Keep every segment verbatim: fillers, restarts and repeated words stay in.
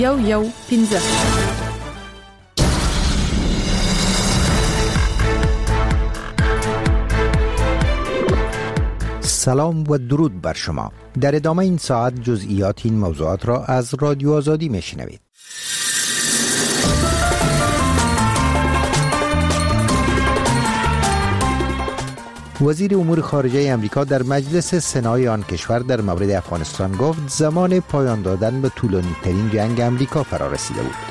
یو یو پنځه. سلام و درود بر شما. در ادامه این ساعت جزئیات این موضوعات را از رادیو آزادی میشنوید. وزیر امور خارجه امریکا در مجلس سنای آن کشور در مورد افغانستان گفت زمان پایان دادن به طولانی ترین جنگ امریکا فرا رسیده بود.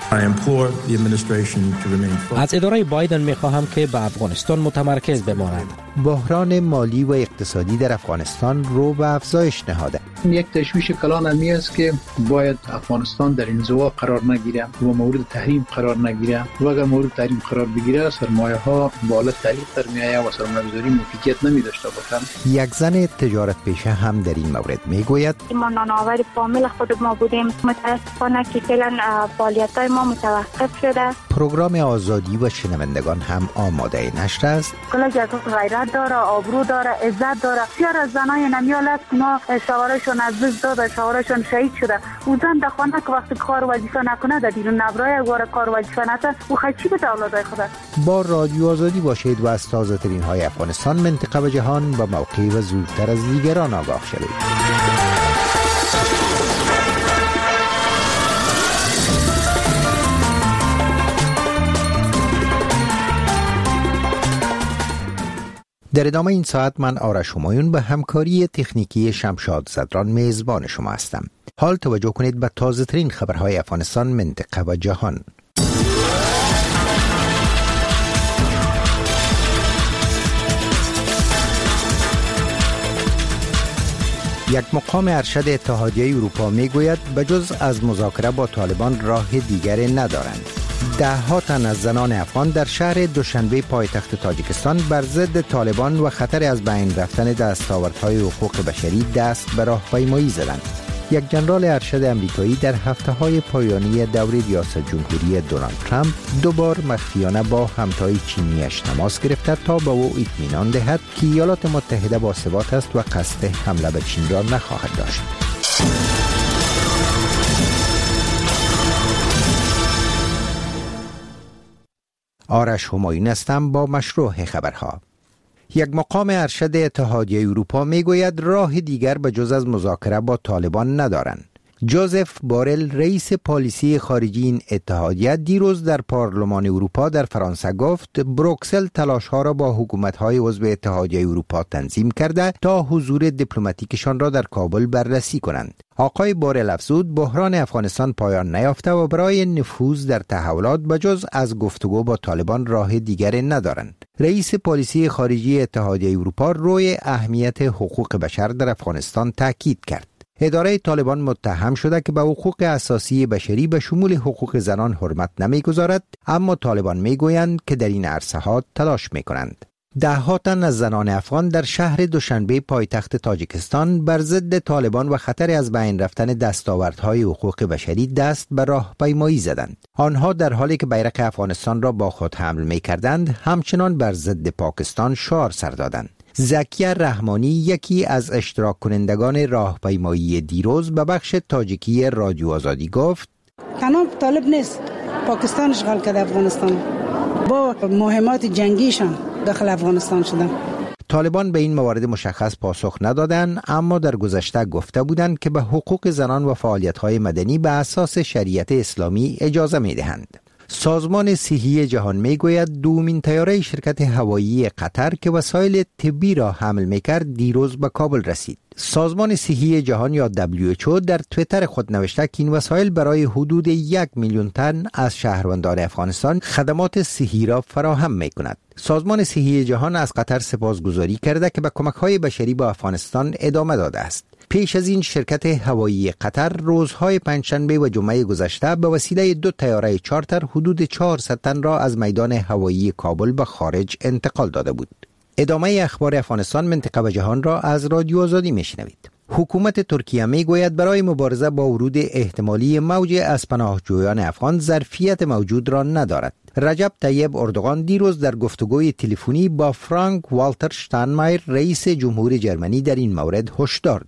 از اداره بایدن میخواهم که به افغانستان متمرکز بماند. بحران مالی و اقتصادی در افغانستان رو به افزایش نهاده. یک تشویش کلان همی است که باید افغانستان در انزوا قرار نگیره و مورد تحریم قرار نگیره و اگر مورد تحریم قرار بگیره سرمایه ها بالا تعلیق در میایه و سرمایه‌گذاری موفقیت نمی داشته باشند. یک زن تجارت پیشه هم در این مورد میگوید ما نانآور فامیل خود ما بودیم، متاسفانه که فعلا فعالیت‌های ما متوقف شده. پروگرام آزادی و شنوندگان هم آماده نشر است. کلاج غیرت داره، آبرو داره، عزت داره. بسیار از زنای نمیال است ما شوهرشون از دست داده، شوهرشون شهید شده. او زن در خانه که وقتی کار وظیفه نکنه در بیرون نبرای واره کار وظیفه نکنه او خیلی به اولادای خود. با رادیو آزادی باشید و از تازه ترین های افغانستان، منطقه و جهان با موقع و زودتر از دیگران آگاه شوید. در ادامه این ساعت من آرش همایون به همکاری تکنیکی شمشاد زدران میزبان شما هستم. حال توجه کنید به تازه ترین خبرهای افغانستان، منطقه و جهان. یک مقام ارشد اتحادیه اروپا میگوید بجز از مذاکره با طالبان راه دیگری ندارند. ده ها تن از زنان افغان در شهر دوشنبه پایتخت تاجیکستان بر ضد طالبان و خطر از بین رفتن دستاوردهای حقوق بشری دست به راهپیمایی زدند. یک جنرال ارشد امریکایی در هفته‌های پایانی دوره ریاست جمهوری دونالد ترامپ دوبار مخفیانه با همتای چینیش تماس گرفته تا به او اطمینان دهد که ایالات متحده باثبات است و قصد حمله به چین را نخواهد داشت. آرش همایون هستم با مشروع خبرها. یک مقام ارشد اتحادیه اروپا میگوید راه دیگر به جز از مذاکره با طالبان ندارند. جوزف بارل رئیس پالیسی خارجی این اتحادیه دیروز در پارلمان اروپا در فرانسه گفت بروکسل تلاش‌ها را با حکومت‌های عضو اتحادیه اروپا تنظیم کرده تا حضور دیپلماتیکشان را در کابل بررسی کنند. آقای بارل افزود بحران افغانستان پایان نیافته و برای نفوذ در تحولات بجز از گفتگو با طالبان راه دیگری ندارند. رئیس پالیسی خارجی اتحادیه اروپا روی اهمیت حقوق بشر در افغانستان تاکید کرد. اداره طالبان متهم شده که به حقوق اساسی بشری به شمول حقوق زنان حرمت نمیگذارد، اما طالبان میگویند که در این عرصه ها تلاش میکنند. ده ها تن از زنان افغان در شهر دوشنبه پایتخت تاجیکستان بر ضد طالبان و خطر از بین رفتن دستاوردهای حقوق بشری دست به راهپیمایی زدند. آنها در حالی که بیرق افغانستان را با خود حمل میکردند همچنان بر ضد پاکستان شعار سر دادند. زکیه رحمانی یکی از اشتراک کنندگان راهپیمایی دیروز به بخش تاجیکی رادیو آزادی گفت تنها طالب نیست، پاکستان اشغال کرده افغانستان با مهمات جنگیشان داخل افغانستان شدن. طالبان به این موارد مشخص پاسخ ندادند، اما در گذشته گفته بودند که به حقوق زنان و فعالیت‌های مدنی به اساس شریعت اسلامی اجازه می‌دهند. سازمان صحی جهان میگوید دومین طیاره شرکت هوایی قطر که وسایل طبی را حمل میکرد دیروز به کابل رسید. سازمان صحی جهان یا دبلیو اچ او در تویتر خود نوشته که این وسایل برای حدود یک میلیون تن از شهروندان افغانستان خدمات صحی را فراهم میکند. سازمان صحی جهان از قطر سپاسگزاری کرده که به کمک‌های بشری با افغانستان ادامه داده است. پیش از این شرکت هوایی قطر روزهای پنجشنبه و جمعه گذشته به وسیله دو طیاره چارتر حدود چهارصد تن را از میدان هوایی کابل به خارج انتقال داده بود. ادامه اخبار افغانستان، منطقه و جهان را از رادیو آزادی میشنوید. حکومت ترکیه میگوید برای مبارزه با ورود احتمالی موج از پناهجویان افغان ظرفیت موجود را ندارد. رجب طیب اردوغان دیروز در گفتگوی تلفنی با فرانک والتر شتاینمایر رئیس جمهور جرمنی در این مورد هشدار داد.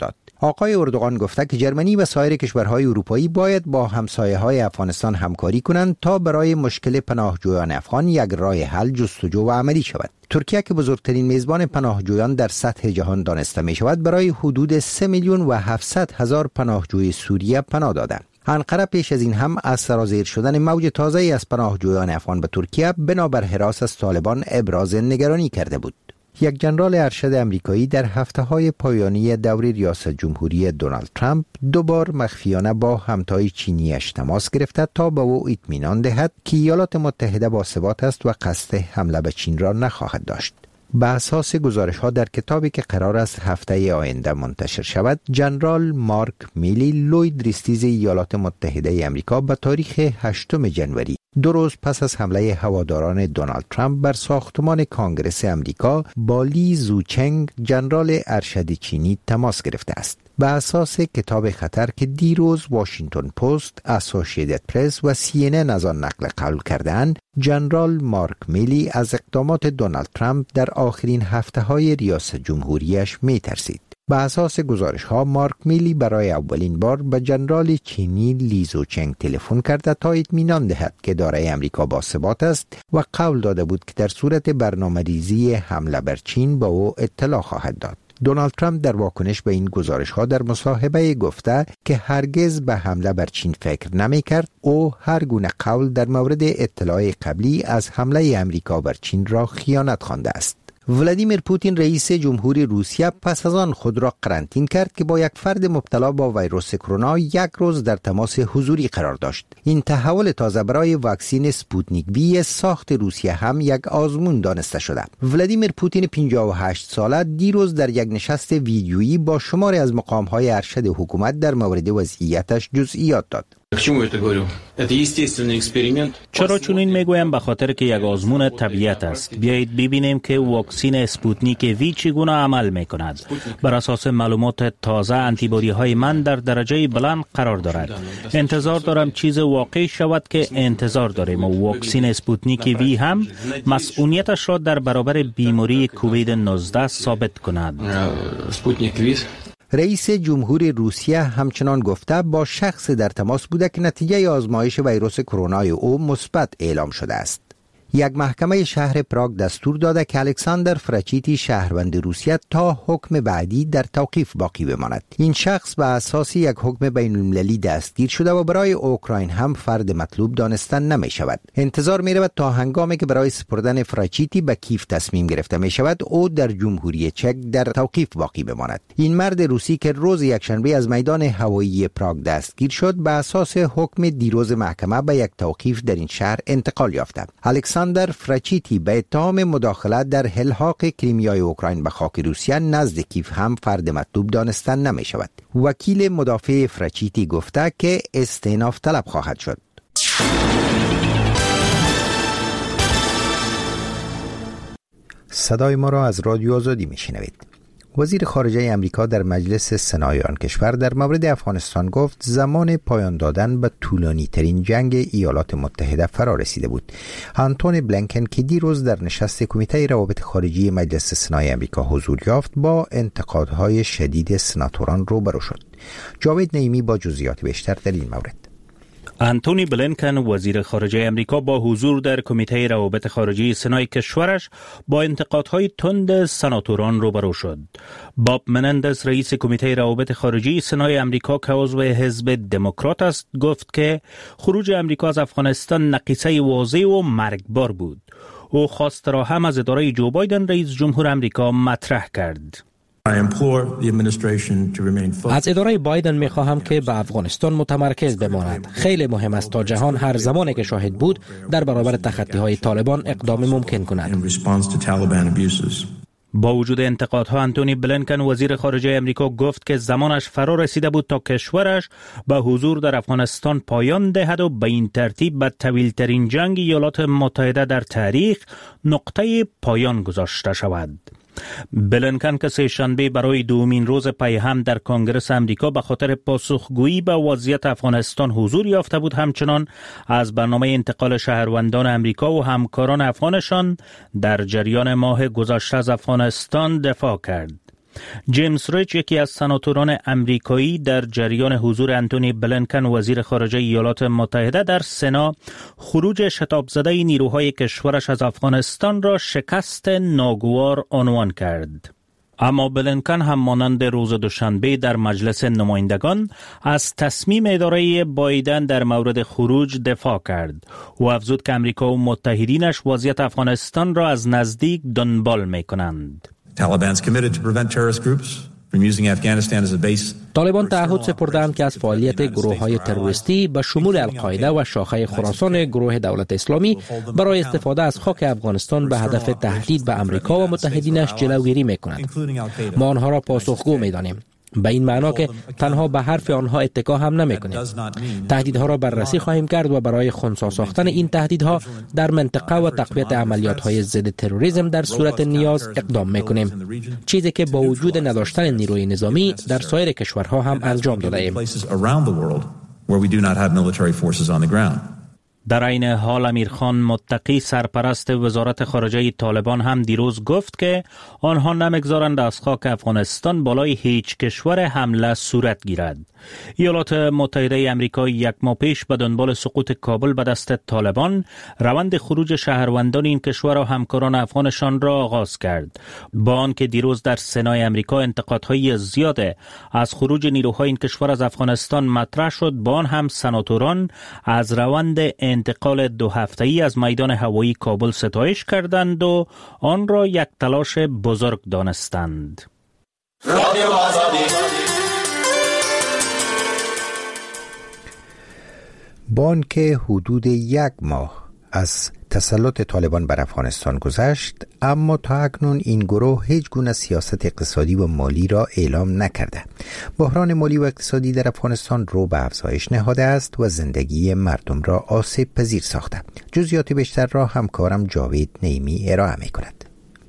آقای اردوغان گفته که جرمنی و سایر کشورهای اروپایی باید با همسایه‌های افغانستان همکاری کنند تا برای مشکل پناهجویان افغان یک راه حل جستجو و عملی شود. ترکیه که بزرگترین میزبان پناهجویان در سطح جهان دانسته می شود، برای حدود سه میلیون و هفتصد هزار پناهجوی سوریه پناه داده. انقره پیش از این هم از سرازیر شدن موج تازه‌ای از پناهجویان افغان به ترکیه بنابر هراس از طالبان ابراز نگرانی کرده بود. یک جنرال ارشد امریکایی در هفته‌های پایانی دور ریاست جمهوری دونالد ترامپ دوبار مخفیانه با همتای چینیش تماس گرفته تا به او اطمینان دهد که ایالات متحده باثبات است و قصد حمله به چین را نخواهد داشت. به اساس گزارش‌ها در کتابی که قرار است هفته آینده منتشر شود، جنرال مارک میلی، لوید ریستیز ایالات متحده آمریکا به تاریخ هشتم ژانویه، دو روز پس از حمله هواداران دونالد ترامپ بر ساختمان کانگرس آمریکا، با لی زوچنگ، جنرال ارشد چینی تماس گرفته است. به اساس کتاب خطر که دیروز واشنگتن پست، اسوسییتد پرس و سی ان ان از آن نقل قول کردند، جنرال مارک میلی از اقدامات دونالد ترامپ در آخرین هفته‌های ریاست جمهوریش می‌ترسید. به اساس گزارش‌ها، مارک میلی برای اولین بار به جنرال چینی لی زوچنگ تلفن کرده تا اطمینان دهد که اداره آمریکا باثبات است و قول داده بود که در صورت برنامه‌ریزی حمله بر چین به او اطلاع خواهد داد. دونالد ترامپ در واکنش به این گزارش‌ها در مصاحبه گفته که هرگز به حمله بر چین فکر نمی‌کرد. او هر گونه قول در مورد اطلاع قبلی از حمله آمریکا بر چین را خیانت خوانده است. ولادیمیر پوتین رئیس جمهوری روسیه پس از آن خود را قرنطینه کرد که با یک فرد مبتلا با ویروس کرونا یک روز در تماس حضوری قرار داشت. این تحول تازه برای واکسن اسپوتنیک وی ساخت روسیه هم یک آزمون دانسته شده. ولادیمیر پوتین پنجاه و هشت ساله دیروز در یک نشست ویدیویی با شماری از مقام‌های ارشد حکومت در مورد وضعیتش جزئیات داد. چرا چنین میگویم؟ به خاطر که یک آزمون طبیعت است. بیایید ببینیم که واکسن اسپوتنیک وی چگونه عمل میکند. بر اساس معلومات تازه، آنتیبادی های من در درجه بلند قرار دارد. انتظار دارم چیز واقعی شود که انتظار داریم و واکسن اسپوتنیک وی هم مسئولیتش را در برابر بیماری کووید نوزده ثابت کند. رئیس جمهوری روسیه همچنان گفته با شخص در تماس بوده که نتیجه آزمایش ویروس کرونا او مثبت اعلام شده است. یک محکمه شهر پراگ دستور داده که الکساندر فرچیتی، شهروند روسیه، تا حکم بعدی در توقیف باقی بماند. این شخص به اساس یک حکم بین المللی دستگیر شده و برای اوکراین هم فرد مطلوب دانسته نمی شود. انتظار می رود تا هنگامی که برای سپردن فرچیتی به کیف تصمیم گرفته می شود، او در جمهوری چک در توقیف باقی بماند. این مرد روسی که روز یکشنبه از میدان هوایی پراگ دستگیر شد، به اساس حکم دیروز محکمه به یک توقیف در این شهر انتقال یافته. الکساندر فرچیتی به اتهام مداخله در الحاق کریمیای اوکراین به خاک روسیه نزد کیف هم فرد مطلوب دانسته نمی شود. وکیل مدافع فرچیتی گفته که استئناف طلب خواهد شد. صدای ما را از رادیو آزادی می شنوید. وزیر خارجه امریکا در مجلس سنای آن کشور در مورد افغانستان گفت زمان پایان دادن به طولانی ترین جنگ ایالات متحده فرا رسیده بود. آنتونی بلینکن که دیروز در نشست کمیته روابط خارجی مجلس سنای امریکا حضور یافت، با انتقادهای شدید سناتوران روبرو شد. جاوید نعیمی با جزئیات بیشتر در این مورد. آنتونی بلینکن وزیر خارجه امریکا با حضور در کمیته روابط خارجی سنای کشورش با انتقادهای تند سناتوران روبرو شد. باب منندز رئیس کمیته روابط خارجی سنای امریکا که عضو حزب دموکرات است گفت که خروج امریکا از افغانستان نقیصه واضح و مرگبار بود. او خواست را هم از اداره جو بایدن رئیس جمهور امریکا مطرح کرد. از اداره بایدن می خواهم که به افغانستان متمرکز بماند. خیلی مهم است تا جهان هر زمانی که شاهد بود در برابر تخطی های طالبان اقدام ممکن کند. با وجود انتقادها، آنتونی بلینکن وزیر خارجه امریکا گفت که زمانش فرا رسیده بود تا کشورش به حضور در افغانستان پایان دهد و به این ترتیب به طویل‌ترین جنگ ایالات متحده در تاریخ نقطه پایان گذاشته شود. بلینکن که سه شنبه برای دومین روز پی هم در کنگره امریکا به خاطر پاسخگویی به وضعیت افغانستان حضور یافته بود، همچنان از برنامه انتقال شهروندان امریکا و همکاران افغانشان در جریان ماه گذشته از افغانستان دفاع کرد. جیمز ریچ، یکی از سناتوران امریکایی، در جریان حضور انتونی بلینکن وزیر خارجه ایالات متحده در سنا، خروج شتاب زده نیروهای کشورش از افغانستان را شکست ناگوار عنوان کرد. اما بلینکن هم مانند روز دوشنبه در مجلس نمایندگان از تصمیم اداره بایدن در مورد خروج دفاع کرد و افزود که امریکا و متحدینش وضعیت افغانستان را از نزدیک دنبال می‌کنند. طالبان تعهد سپردند که از فعالیت گروه‌های تروریستی به شمول القاعده و شاخه خراسان گروه دولت اسلامی برای استفاده از خاک افغانستان به هدف تهدید به امریکا و متحدینش جلوگیری می‌کند. ما آنها را پاسخگو می‌دانیم، به این معنا که تنها به حرف آنها اتکا هم نمی‌کنیم. تهدیدها را بررسی خواهیم کرد و برای خنثی ساختن این تهدیدها در منطقه و تقویت عملیات‌های ضد تروریسم در صورت نیاز اقدام می‌کنیم، چیزی که با وجود نداشتن نیروی نظامی در سایر کشورها هم انجام داده ایم. در این حال امیرخان متقی، سرپرست وزارت خارجه طالبان، هم دیروز گفت که آنها نمیگذارند از خاک افغانستان بالای هیچ کشور حمله صورت گیرد. ایالات متحده امریکا یک ماه پیش به دنبال سقوط کابل به دست طالبان روند خروج شهروندان این کشور و همکاران افغانشان را آغاز کرد. با آنکه دیروز در سنای امریکا انتقادهای زیاد از خروج نیروهای این کشور از افغانستان مطرح شد، با آن هم سناتوران از روند انتقال دو هفته‌ای از میدان هوایی کابل ستایش کردند و آن را یک تلاش بزرگ دانستند. با آنکه حدود یک ماه از تسلط طالبان بر افغانستان گذشت، اما تا اکنون این گروه هیچ گونه سیاست اقتصادی و مالی را اعلام نکرده. بحران مالی و اقتصادی در افغانستان رو به افزایش نهاده است و زندگی مردم را آسیب پذیر ساخته. جزئیات بیشتر را همکارم جاوید نعیمی ارائه می کند.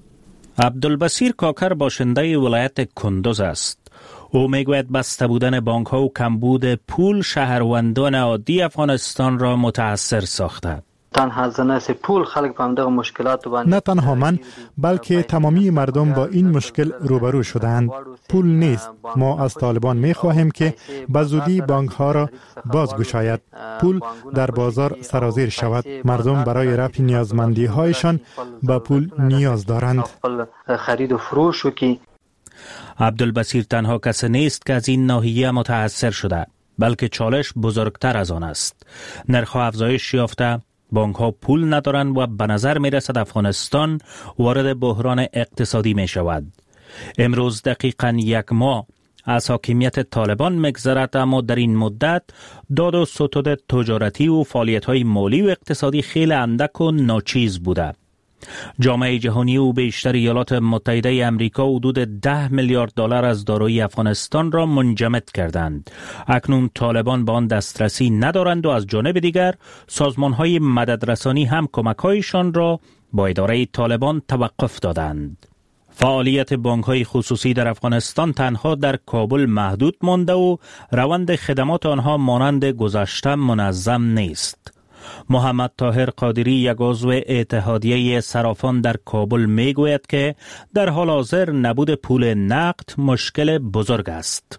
عبدالبصیر کاکر باشنده ولایت کندوز است. او میگوید بسته بودن بانک ها و کمبود پول شهروندان عادی افغانستان را متاثر ساخته. تنها زناس پول خلق به همدغه مشکلات باندې نه تنها من بلکه تمامی مردم با این مشکل روبرو شدند. پول نیست. ما از طالبان می خواهیم که به زودی بانک ها را بازگشاید. پول در بازار سرازیر شود. مردم برای رفع نیازمندی هایشان به پول نیاز دارند. خرید و فروش وکړي. عبدالبصیر تنها کس نیست که از این ناحیه متاثر شده، بلکه چالش بزرگتر از آن است. نرخ‌ها افزایش یافته، بانک ها پول ندارند و به نظر می رسد افغانستان وارد بحران اقتصادی می شود. امروز دقیقاً یک ماه از حاکمیت طالبان می‌گذرد، اما در این مدت داد و ستد تجارتی و فعالیت‌های مالی و اقتصادی خیلی اندک و ناچیز بوده. جامعه جهانی و بیشتر ایالات متحده امریکا حدود ده میلیارد دلار از دارایی افغانستان را منجمد کردند. اکنون طالبان به آن دسترسی ندارند و از جانب دیگر سازمان‌های مددرسانی هم کمک‌هایشان را با اداره طالبان توقف دادند. فعالیت بانک‌های خصوصی در افغانستان تنها در کابل محدود مانده و روند خدمات آنها مانند گذشته منظم نیست. محمد طاهر قادری، یک عضو اتحادیه صرافان در کابل، میگوید که در حال حاضر نبود پول نقد مشکل بزرگ است.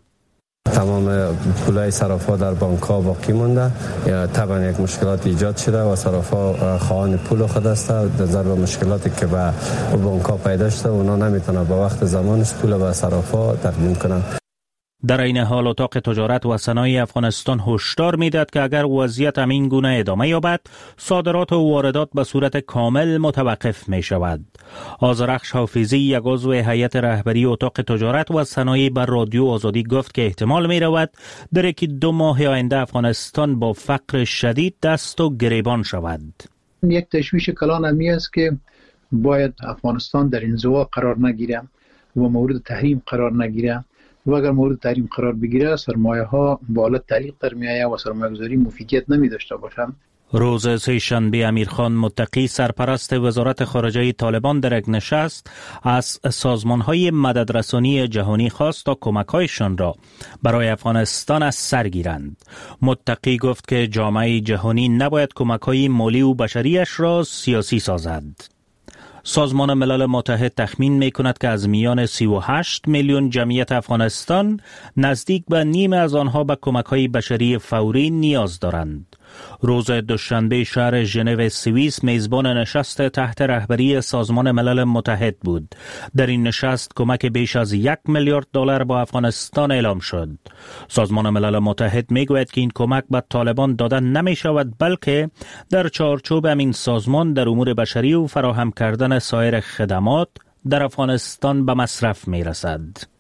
تمام پولای صرافا در بانک ها باقی مونده. طبعا یک مشکلات ایجاد شده و صرافا خواهان پول خود است. در ضرب مشکلاتی که به بانک ها پیدا شده، اونا نمیتونن با وقت زمانش پول به صرافا تقدیم کنن. در این حال اتاق تجارت و صنایع افغانستان هشدار میدهد که اگر وضعیت همین گونه ادامه یابد، صادرات و واردات به صورت کامل متوقف می شود. آذرخش حافظی، یک عضو هیئت رهبری اتاق تجارت و صنایع، بر رادیو آزادی گفت که احتمال می رود در یکی دو ماه آینده افغانستان با فقر شدید دست و گریبان شود. یک تشویش کلان همی است که باید افغانستان در انزوا قرار نگیره و مورد تحریم قرار نگیره، و اگر مورد تحریم قرار بگیره سرمایه ها به حالت تعلیق در می آید و سرمایه گذاری مفیدیت نمی داشته باشند. روز سه‌شنبه امیرخان متقی، سرپرست وزارت خارجه طالبان، در یک نشست از سازمان‌های مددرسانی جهانی خواست تا کمک‌هایشان را برای افغانستان از سر گیرند. متقی گفت که جامعه جهانی نباید کمک‌های مالی و بشریش را سیاسی سازد. سازمان ملل متحد تخمین می کند که از میان سی و هشت میلیون جمعیت افغانستان نزدیک به نیم از آنها به کمک‌های بشری فوری نیاز دارند. روز دوشنبه شهر ژنو سوئیس میزبان نشست تحت رهبری سازمان ملل متحد بود. در این نشست کمک بیش از یک میلیارد دلار با افغانستان اعلام شد. سازمان ملل متحد میگوید که این کمک به طالبان داده نمی شود، بلکه در چارچوب همین سازمان در امور بشری و فراهم کردن سایر خدمات در افغانستان به مصرف می رسد.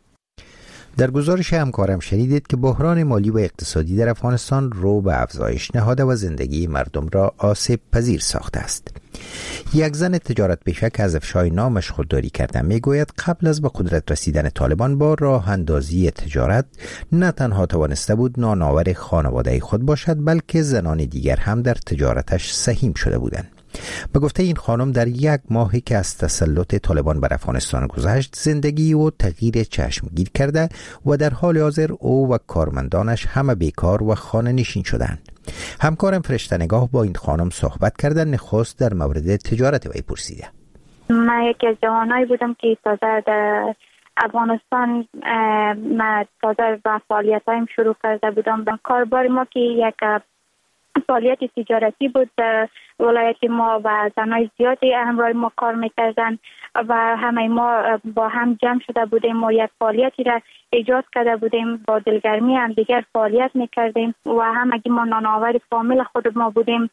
در گزارش همکارم شنیدید که بحران مالی و اقتصادی در افغانستان رو به افزایش نهاده و زندگی مردم را آسیب پذیر ساخته است. یک زن تجارت پیشه که از افشای نامش خودداری کرده میگوید قبل از به قدرت رسیدن طالبان با راه اندازی تجارت نه تنها توانسته بود نانآور خانواده خود باشد، بلکه زنان دیگر هم در تجارتش سهیم شده بودند. به گفته این خانم در یک ماهی که از تسلط طالبان بر افغانستان گذشت زندگی او تغییر چشمگیر کرده و در حال حاضر او و کارمندانش همه بیکار و خانه نشین شدند. همکارم فرشته نگاه با این خانم صحبت کردن، نخست در مورد تجارت وی پرسیده. من یکی از جوانایی بودم که تازه در افغانستان من تازه با فعالیتایم شروع کرده بودم. کاربار ما که یک فعالیت تجارتی بود در ولایت ما و زنای زیادی همراه ما کار میکردن و همه ما با هم جمع شده بودیم و یک فعالیتی را ایجاد کرده بودیم. با دلگرمی هم دیگر فعالیت میکردیم و همگی ما نانآور فامیل خود ما بودیم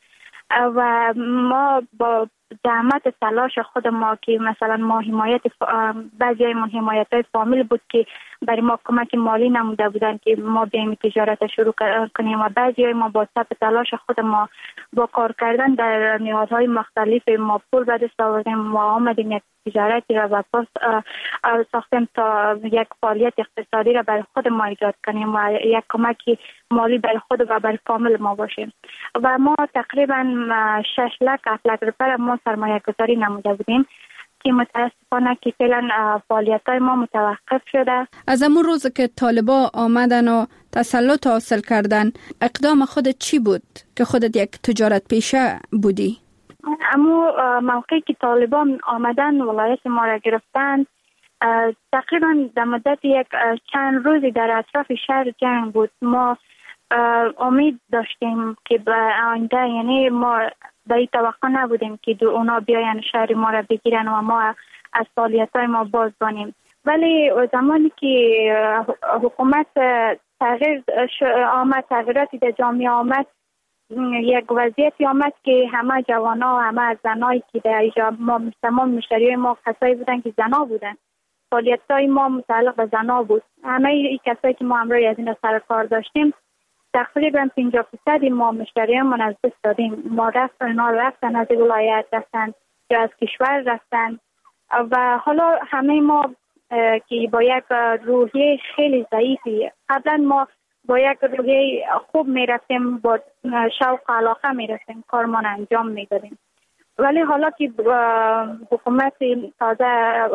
و ما با زحمت تلاش خود ما که مثلا ما حمایت بعضی های من حمایت های فامیل بود که برای ما کمک مالی نموده بودن که ما بیایم تجارت شروع کنیم و بعضی های ما با صبر تلاش خود ما با کار کردن در نیازهای مختلف ما پول به دست آوردیم و آمدیم یک تجارتی را و پس ساختیم تا یک فعالیت اقتصادی را برای خود ما ایجاد کنیم و یک کمک مالی برای خود و برای فامیل ما باشیم و ما تقریبا شش لک هفت لک روپیه ما سرمایه گذاری نموده بودیم که متاسفانه که فعلا فعالیت‌های ما متوقف شده. از همون روز که طالبا آمدن و تسلط حاصل کردن اقدام خودت چی بود که خودت یک تجارت پیشه بودی؟ اما موقعی که طالبان آمدن ولایت ما را گرفتن تقریبا در مدت یک چند روزی در اطراف شهر جنگ بود. ما امید داشتیم که به آینده یعنی ما به این توقع نبودیم که اونا بیاین شهر ما را بگیرن و ما از فعالیت‌های ما باز بانیم، ولی زمانی که حکومت تغییر آمد، تغییراتی در جامعه آمد، یک وضعیتی آمد که همه جوانا و همه زنایی که در اینجا ما تمام مشتریای ما کسایی بودن که زنا بودن، فعالیت‌های ما متعلق به زنا بود. همه این کسایی که ما همراه از این سر کار داشتیم تقریبا پنجاه درصد ما مشتریان از دست دادیم. ما رفتن اینا رفتن از ولایت رفتن یا از کشور رفتن و حالا همه ما که با یک روحیه خیلی ضعیفی، قبلا ما با یک روحیه خوب می رفتیم، با شوق علاقه می رفتیم کارمان انجام می دادیم، ولی حالا که حکومت تازه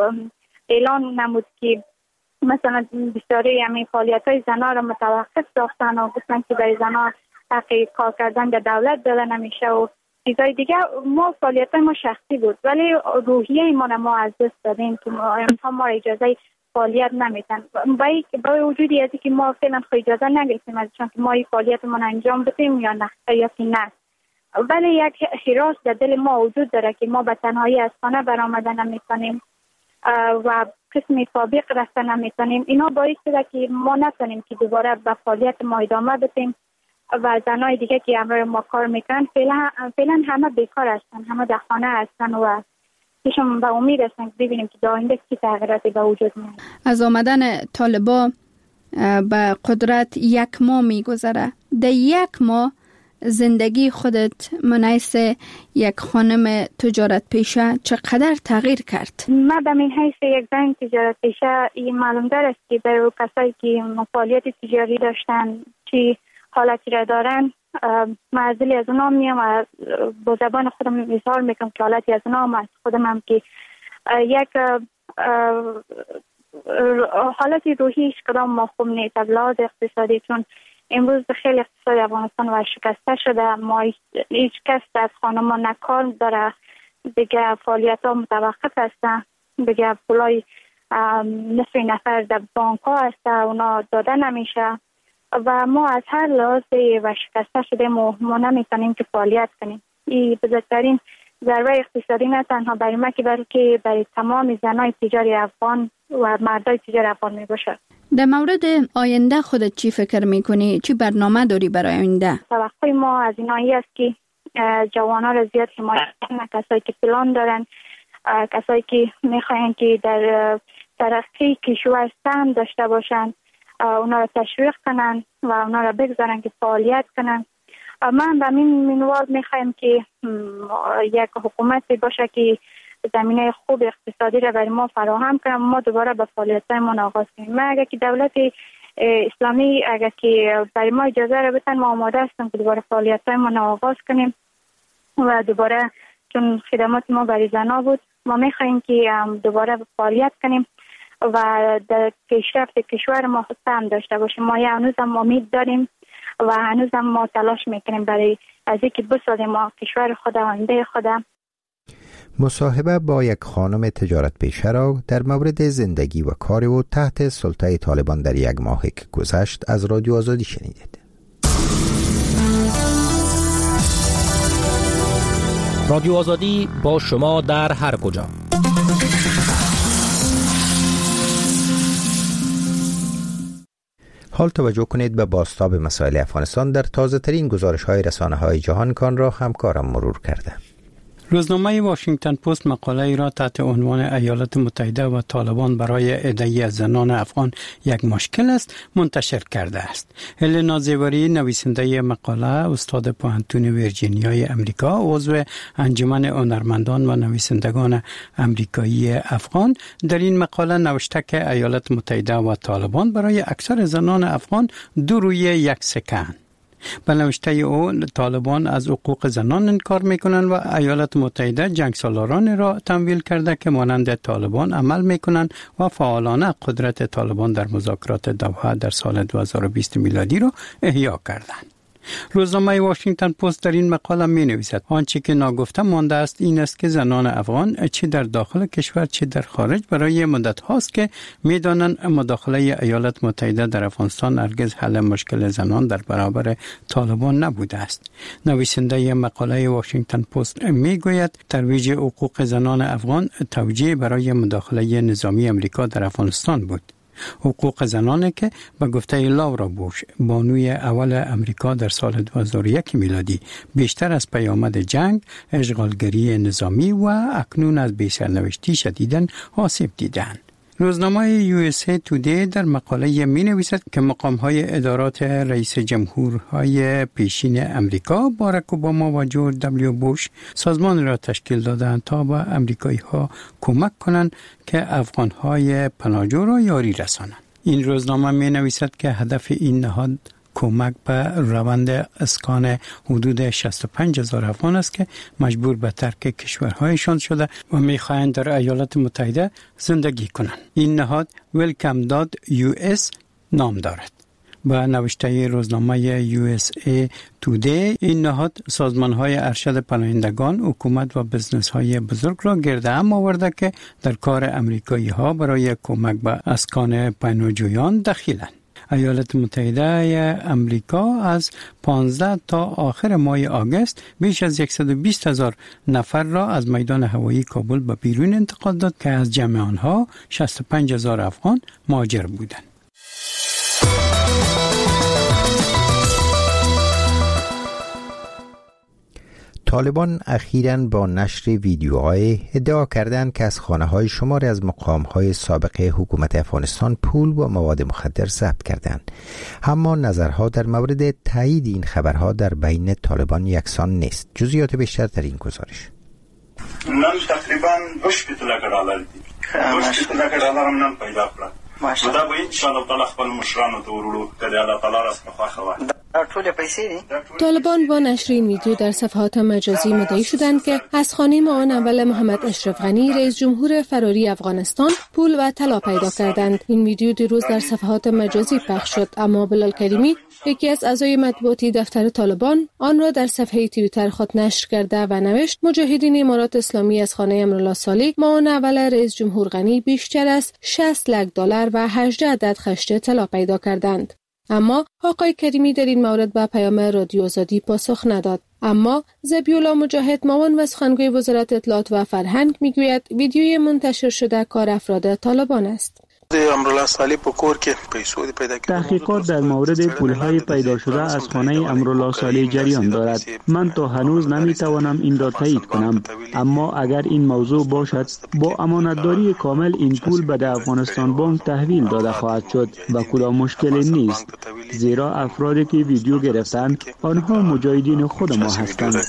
اعلان نمود که مثلا بسیاری همین فعالیت‌های زنها را متوقف ساختن و گفتن که برای زنها حق کار کردن در دولت داده نمیشه و چیزای دیگه. ما فعالیت‌های ما شخصی بود ولی روحیه ما را ما از دست دادیم که ما ما اجازه فعالیت نمیدن. با وجودی از که ما فعلا خود اجازه نگرفتیم ازشان که ما این فعالیتمون انجام بدیم یا نه یا نه، ولی یک حراس در دل ما وجود داره که ما به تنهایی از خانه برآمدن نمی‌تونیم و قسمی سابق رفتن نمی‌تونیم. اینا باعث شده که ما نتونیم که دوباره به فعالیت ما ادامه بدیم و زنای دیگه که همراه ما کار میکنن فعلا فعلا همه بیکار هستن، همه در خانه هستن و پیشم به امید هستن که ببینیم که در آینده چه تغییراتی به وجود میاد. از آمدن طالبا به قدرت یک ماه میگذره، در یک ماه زندگی خودت منیس یک خانم تجارت پیشه چقدر تغییر کرد؟ من به من حیث یک زن تجارت پیشه این معلوم داره است که برای کسایی که فعالیت تجاری داشتن چی حالتی را دارن، معذلی از اونا میم و با زبان خودم اظهار میکنم که حالتی از اونا از خودم هم که یک حالتی روحیش کدام ما خوب نیست از لحاظ اقتصادی، چون امروز خیلی اقتصاد افغانستان ورشکسته شده. ما هیچ کس از خانمان نه کار داره دیگه فعالیت ها متوقف هستن. دیگه پولای نصف نفر در بانک ها هست، اونا داده نمیشه و ما از هر لحاظی و شکسته شدیم و ما نمیتونیم که فعالیت کنیم. این بزرگترین ضربه اقتصادی نه تنها برای ما که بلکه برای تمام زنای تجاری افغان و مردای تجاری افغان می باشه. در مورد آینده خودت چی فکر میکنی؟ چی برنامه داری برای آینده؟ توقع ما از اینایی است که جوانان را زیاد حمایت کنند، کسایی که پلان دارن، کسایی که میخواین که در ترقی کشور سهم داشته باشند، اونا را تشویق کنن و اونا را بگذارن که فعالیت کنن. من به این منوال میخوایم که یک حکومتی باشه که زمینه خوب اقتصادی را برای ما فراهم کنه، ما دوباره به فعالیت‌هایمان آغاز کنیم. ما اگر که دولت اسلامی اگر که برای ما اجازه را بدن، ما آماده هستیم که دوباره فعالیت‌هایمان آغاز کنیم و دوباره، چون خدمات ما برای زنان بود، ما میخوایم که دوباره فعالیت کنیم و در پیشرفت کشور ما سهم داشته باشیم. ما هنوز هم امید داریم و هنوز هم ما تلاش میکنیم برای از اینکه بسازیم ما کشور خود، آینده خود. مصاحبه با یک خانم تجارت پیشه را در مورد زندگی و کار او تحت سلطه طالبان در یک ماه که گذشت از رادیو آزادی شنیدید. رادیو آزادی با شما در هر کجا. حال توجه کنید به بازتاب مسائل افغانستان در تازه ترین گزارش های رسانه های جهان کان را همکارم مرور کرده. روزنامه واشنگتن پست مقاله ای را تحت عنوان ایالات متحده و طالبان برای عده‌ای از زنان افغان یک مشکل است منتشر کرده است. هلنا زیوری نویسنده مقاله، استاد پوهنتون ویرجینیای امریکا، عضو انجمن هنرمندان و نویسندگان امریکایی افغان، در این مقاله نوشته که ایالات متحده و طالبان برای اکثر زنان افغان دو روی یک سکه‌اند. به نوشته او، طالبان از حقوق زنان انکار میکنند و ایالات متحده جنگسالاران را تمویل کرده که مانند طالبان عمل میکنند و فعالانه قدرت طالبان در مذاکرات دوحه در سال دو هزار و بیست میلادی را احیا کردند. روزنامه واشنگتن پست در این مقاله می نویسد آنچه که ناگفته مانده است این است که زنان افغان چه در داخل کشور چه در خارج برای مدت هاست که می دانند مداخله ایالات متحده در افغانستان هرگز حل مشکل زنان در برابر طالبان نبوده است. نویسنده مقاله واشنگتن پست می گوید ترویج حقوق زنان افغان توجیه برای مداخله نظامی امریکا در افغانستان بود. حقوق زنانه که به گفته لورا بوش، بانوی اول امریکا، در سال دو هزار و یک میلادی بیشتر از پیامد جنگ، اشغالگری نظامی و اکنون از بی‌سرنوشتی شدیداً آسیب دیدند. روزنامه یو اس ای تودی در مقاله می نویسد که مقام‌های ادارات رئیس جمهورهای پیشین امریکا باراک اوباما و جورج دبلیو بوش سازمان را تشکیل دادند تا به امریکایی‌ها کمک کنند که افغان‌های پناهجو را یاری رسانند. این روزنامه می نویسد که هدف این نهاد کمک به روند اسکان حدود شصت و پنج هزار افغان است که مجبور به ترک کشورهایشان شده و می‌خواهند در ایالات متحده زندگی کنند. این نهاد ویلکام دات یو اس نام دارد. با نوشته روزنامه یو اس ای تودی، این نهاد سازمان‌های ارشد پناهندگان، حکومت و بزنس‌های بزرگ را گرد هم آورده که در کار امریکایی‌ها برای کمک به اسکان پناهجویان دخیلند. ایالات متحده امریکا از پانزده تا آخر ماه آگوست بیش از صد و بیست هزار نفر را از میدان هوایی کابل به بیرون انتقال داد که از جمع آنها شصت و پنج هزار افغان مهاجر بودند. طالبان اخیراً با نشر ویدیوهای ادعا کردند که از خانه‌های شماری از مقام‌های سابقه حکومت افغانستان پول و مواد مخدر ضبط کردند. اما نظرها در مورد تایید این خبرها در بین طالبان یکسان نیست. جزئیات بیشتر در این گزارش. نن تقریباً دو شپږ ډالر دي. دو شپږ ډالر هم نن پیدا کړل. دا به ان شاء الله تعالی خپل مشرانو ته ورولو کله الله تعالی راس په خواخه وای. طالبان با نشر این ویدیو در صفحات مجازی مدعی شدند که از خانه معاون اول محمد اشرف غنی رئیس جمهور فراری افغانستان پول و طلا پیدا کردند. این ویدیو دیروز در صفحات مجازی پخش شد، اما بلال کریمی یکی از اعضای مطبوعاتی دفتر طالبان آن را در صفحه توییتر خود نشر کرده و نوشت مجاهدین امارات اسلامی از خانه امرالله صالح معاون اول رئیس جمهور غنی بیشتر از شصت لک دلار و هجده عدد خشت طلا پیدا کردند. اما آقای کریمی در این مورد به پیام رادیو آزادی پاسخ نداد. اما ذبیح‌الله مجاهد معاون و سخنگوی وزارت اطلاعات و فرهنگ میگوید ویدیوی منتشر شده کار افراد طالبان است. تحقیقات در مورد پولهای پیدا شده از خانه امرالله صالح جریان دارد. من تا هنوز نمیتوانم این را تایید کنم، اما اگر این موضوع باشد با امانتداری کامل این پول به افغانستان بانک تحویل داده خواهد شد و کدام مشکلی نیست، زیرا افرادی که ویدیو گرفتند آنها مجاهدین خود ما هستند.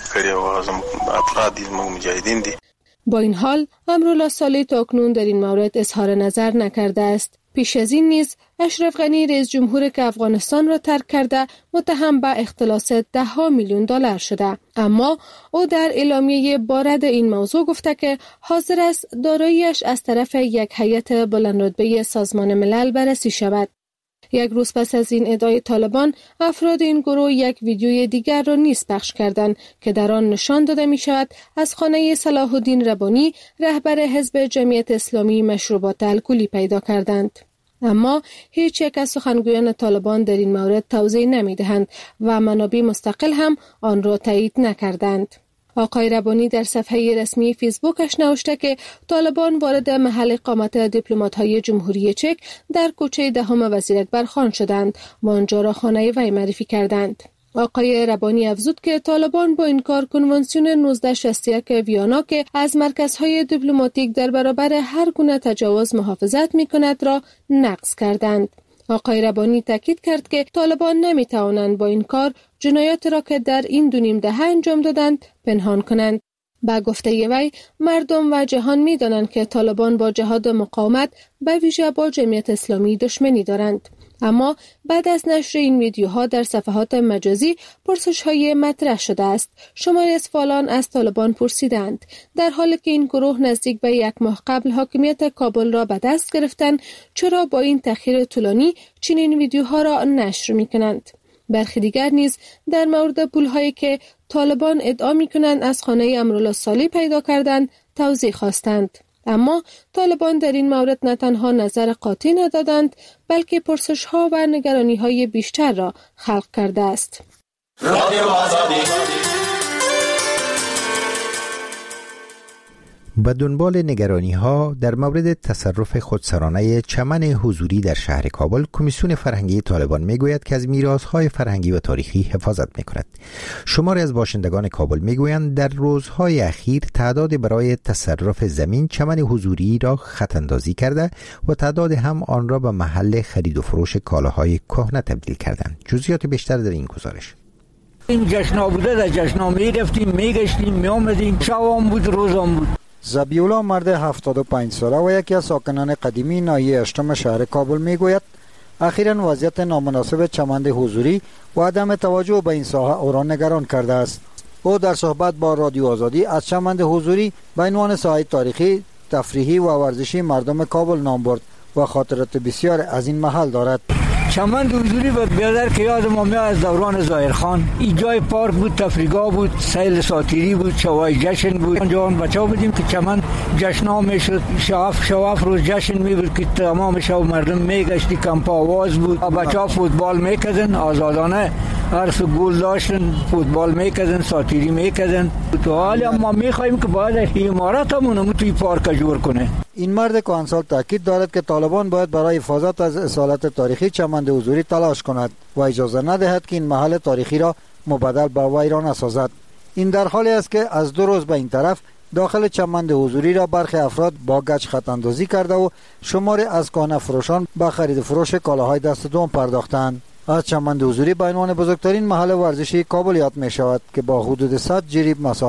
با این حال امرالله صالح تاکنون در این مورد اظهار نظر نکرده است. پیش از این نیز اشرف غنی رئیس جمهور که افغانستان را ترک کرده متهم به اختلاس ده ها میلیون دلار شده، اما او در اعلامیه بارد این موضوع گفته که حاضر است داراییش از طرف یک هیئت بلندرتبه سازمان ملل بررسی شود. یک روز پس از این ادعای طالبان، افراد این گروه یک ویدیوی دیگر را نیز پخش کردند که در آن نشان داده می شود از خانه صلاح الدین ربانی رهبر حزب جمعیت اسلامی مشروبات الکلی پیدا کردند. اما هیچ یک از سخنگویان طالبان در این مورد توضیح نمی دهند و منابع مستقل هم آن را تایید نکردند. آقای ربانی در صفحه رسمی فیسبوکش نوشته که طالبان وارد محل اقامت دیپلمات‌های جمهوری چک در کوچه دهم وزیر اکبر خان شدند و آنجا را خانه وی معرفی کردند. آقای ربانی افزود که طالبان با این کار کنوانسیون نوزده شصت و یک ویانا که از مرکزهای دیپلماتیک در برابر هر گونه تجاوز محافظت می‌کند را نقض کردند. آقای ربانی تاکید کرد که طالبان نمی‌توانند با این کار جنایات را که در این دو نیم دهه انجام دادند پنهان کنند. با گفته وی مردم و جهان می‌دانند که طالبان با جهاد مقاومت به ویژه با جمعیت اسلامی دشمنی دارند. اما بعد از نشر این ویدیوها در صفحات مجازی پرسش‌های مطرح شده است. شماری از فعالان از طالبان پرسیدند در حالی که این گروه نزدیک به یک ماه قبل حاکمیت کابل را به دست گرفتند، چرا با این تأخیر طولانی چنین ویدیوها را نشر می‌کنند؟ برخی دیگر نیز در مورد پول‌هایی که طالبان ادعا می‌کنند از خانه امرالله صالح پیدا کردند توضیح خواستند. اما طالبان در این مورد نه تنها نظر قاطع ندادند، بلکه پرسش‌ها و نگرانی‌های بیشتر را خلق کرده است. به دنبال نگرانی ها در مورد تصرف خودسرانه چمن حضوری در شهر کابل، کمیسیون فرهنگی طالبان میگوید که از میراث های فرهنگی و تاریخی حفاظت میکند. شماری از باشندگان کابل میگویند در روزهای اخیر تعداد برای تصرف زمین چمن حضوری را خط اندازی کرده و تعداد هم آن را به محل خرید و فروش کالاهای کهنه تبدیل کردند. جزئیات بیشتر در این گزارش. این جشن بوده، در جشن میرفتیم، میگشتیم، میامدیم، شبام بود، روزام بود. ذبیح‌الله مرد هفتاد و پنج ساله و یکی از ساکنان قدیمی ناحیه هشتم شهر کابل میگوید اخیراً وضعیت نامناسب چمن حضوری و عدم توجه به این ساحه او را نگران کرده است. او در صحبت با رادیو آزادی از چمن حضوری به عنوان ساحه تاریخی، تفریحی و ورزشی مردم کابل نام برد و خاطرات بسیار از این محل دارد. چمن حضوری بود بیادر که یاد ما میاد از دوران ظاهرخان. این جای پارک بود، تفریحگاه بود، سیل ساتیری بود، شوای جشن بود. آنجا اون بچه‌ها بودیم که چمن جشن‌ها میشد، شواف شواف روز جشن میبود که تمام شب مردم میگشتی، کمپ آواز بود. بچه‌ها فوتبال میکردن آزادانه، هر سو گل داشتن، فوتبال میکردن، ساتیری میکردن. تو حالا ما میخوایم که باید اماراتمون توی پارک جور کنه. این مرد کهنسال تاکید دارد که طالبان باید برای حفاظت از اصالت تاریخی چمن حضوری تلاش کند و اجازه ندهد که این محل تاریخی را مبدل به ویران نسازد. این در حالی است که از دو روز به این طرف داخل چمن حضوری را برخی افراد با گچ خط اندازی کرده و شماری از کهنه فروشان به خرید و فروش کالاهای دست دوم پرداختند. از چمن حضوری به عنوان بزرگترین محل ورزشی کابل یاد می شود که با حدود صد جریب مساحت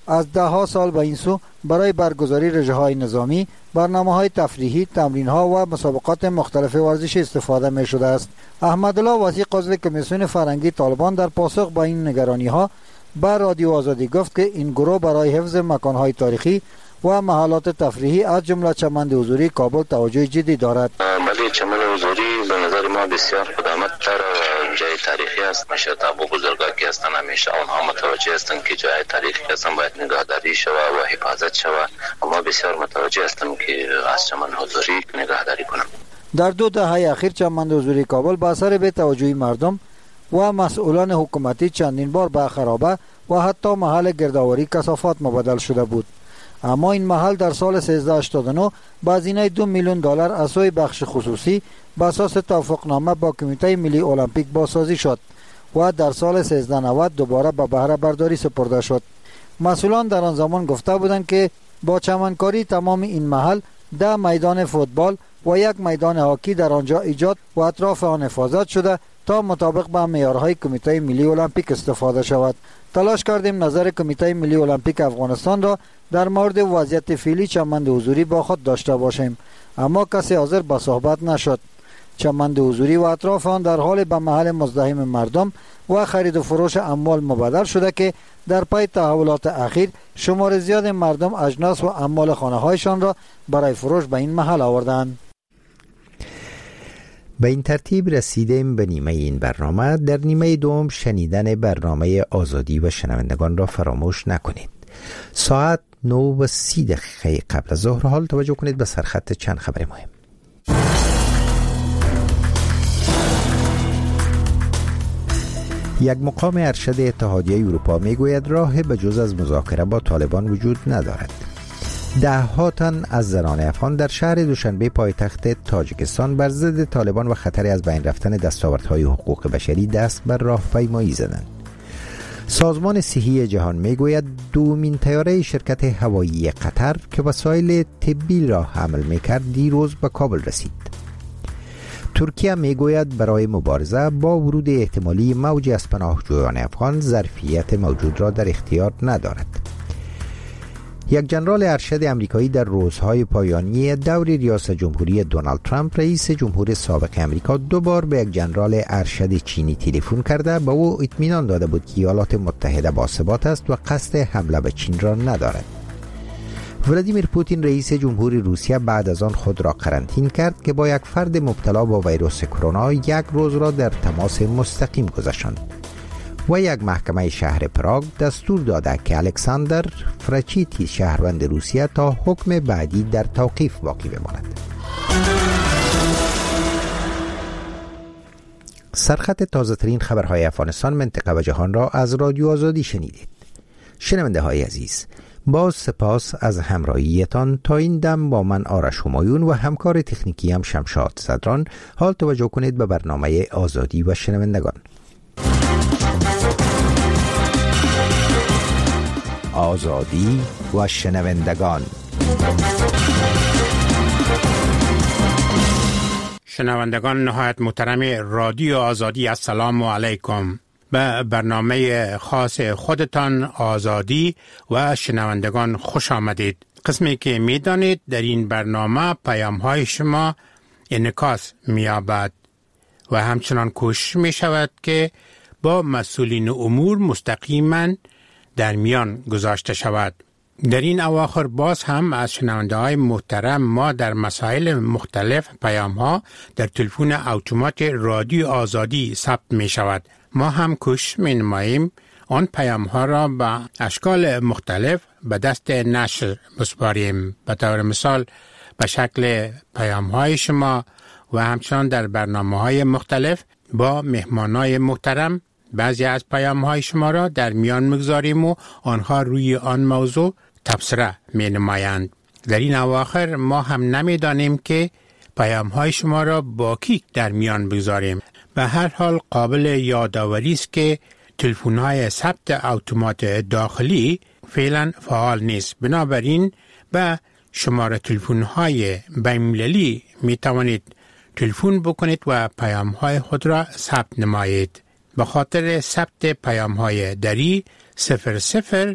از ده ها سال به این سو برای برگزاری رژه‌های نظامی، برنامه‌های تفریحی، تمرین‌ها و مسابقات مختلف ورزشی استفاده می‌شده است. احمدالله وثیق عضو کمیسیون فرهنگی طالبان در پاسخ به این نگرانی‌ها به رادیو آزادی گفت که این گروه برای حفظ مکان‌های تاریخی و محلات تفریحی از جمله چمن حضوری کابل توجه جدی دارد. بله، چمن حضوری به نظر ما بسیار خدمت‌تر و جای تاریخی است. میشه تابو بزرگانی هستن، همیشه آنها متوجه هستند که جای تاریخی هستن باید نگهداری شود و حفاظت شود. اما بسیار متوجه هستند که از چمن حضوری نگهداری کنند. در دو دهه اخیر چمن حضوری کابل با اثر به توجهی مردم و مسئولان حکومتی چندین بار به خرابه و حتی محل گردآوری کثافات مبدل شده بود. اما این محل در سال سیزده هشتاد و نه با هزینه دو میلیون دلار از سوی بخش خصوصی به اساس توافقنامه با کمیته ملی المپیک بازسازی شد و در سال سیزده نود دوباره به بهره برداری سپرده شد. مسئولان در آن زمان گفته بودند که با چمنکاری تمام این محل ده میدان فوتبال و یک میدان هاکی در آنجا ایجاد و اطراف آن حفاظت شده تا مطابق با معیارهای کمیته ملی المپیک استفاده شود. تلاش کردیم نظر کمیته ملی المپیک افغانستان را در مورد وضعیت فعلی چمن حضوری با خود داشته باشیم، اما کسی حاضر به صحبت نشد. چمن حضوری و اطراف آن در حال به محل مزدحم مردم و خرید و فروش اموال مبدل شده که در پی تحولات اخیر شمار زیاد مردم اجناس و اموال خانه‌هایشان را برای فروش به این محل آوردند. به این ترتیب رسیدیم به نیمه این برنامه. در نیمه دوم شنیدن برنامه آزادی و شنوندگان را فراموش نکنید. ساعت نه و سی دقیقه قبل از ظهر حال توجه کنید به سرخط چند خبر مهم. یک مقام ارشد اتحادیه اروپا میگوید راه به جز از مذاکره با طالبان وجود ندارد. ده ها تن از زنان افغان در شهر دوشنبه پایتخت تاجیکستان بر ضد طالبان و خطر از بین رفتن دستاوردهای حقوق بشری دست بر راهپیمایی زدند. سازمان صحی جهان میگوید دومین طیاره شرکت هوایی قطر که وسایل طبی را حمل میکرد دیروز به کابل رسید. ترکیه میگوید برای مبارزه با ورود احتمالی موج از پناهجویان افغان ظرفیت موجود را در اختیار ندارد. یک جنرال ارشد امریکایی در روزهای پایانی دور ریاست جمهوری دونالد ترامپ رئیس جمهور سابق امریکا دو بار به یک جنرال ارشد چینی تلفن کرده به او اطمینان داده بود که ایالات متحده باثبات است و قصد حمله به چین را ندارد. ولادیمیر پوتین رئیس جمهور روسیه بعد از آن خود را قرنطین کرد که با یک فرد مبتلا با ویروس کرونا یک روز را در تماس مستقیم گذاشت. و یک محکمه شهر پراگ دستور داده که الکساندر فرچیتی شهروند روسیه تا حکم بعدی در توقیف باقی بماند. سرخط تازه ترین خبرهای افغانستان، منطقه و جهان را از رادیو آزادی شنیدید. شنونده های عزیز، باز سپاس از همراهیتان. تا این دم با من آرش همایون و همکار تکنیکی هم شمشاد صدران. حال توجه کنید به برنامه آزادی و شنوندگان. آزادی و شنوندگان. شنوندگان نهایت محترم رادیو آزادی، السلام علیکم. به برنامه خاص خودتان آزادی و شنوندگان خوش آمدید. قسمی که می دانید در این برنامه پیام های شما انعکاس می یابد و همچنان کوشش می شود که با مسئولین امور مستقیما در میان گذاشته شود. در این اواخر باز هم از شنونده های محترم ما در مسائل مختلف پیام ها در تلفن اتومات رادیو آزادی ثبت می شود. ما هم کوشش می نماییم آن پیام ها را به اشکال مختلف به دست نشر بسپاریم. به طور مثال به شکل پیام های شما و همچنان در برنامه های مختلف با مهمان های محترم بعضی از پیام های شما را در میان مگذاریم و آنها روی آن موضوع تبصره می نمایند. در این اواخر ما هم نمی دانیم که پیام های شما را با کی در میان بگذاریم. به هر حال قابل یادآوری است که تلفن های ثبت اتومات داخلی فعلا فعال نیست. بنابراین به شماره تلفن های بین‌المللی می توانید تلفن بکنید و پیام های خود را ثبت نمایید. به خاطر ثبت پیام های دری صفر صفر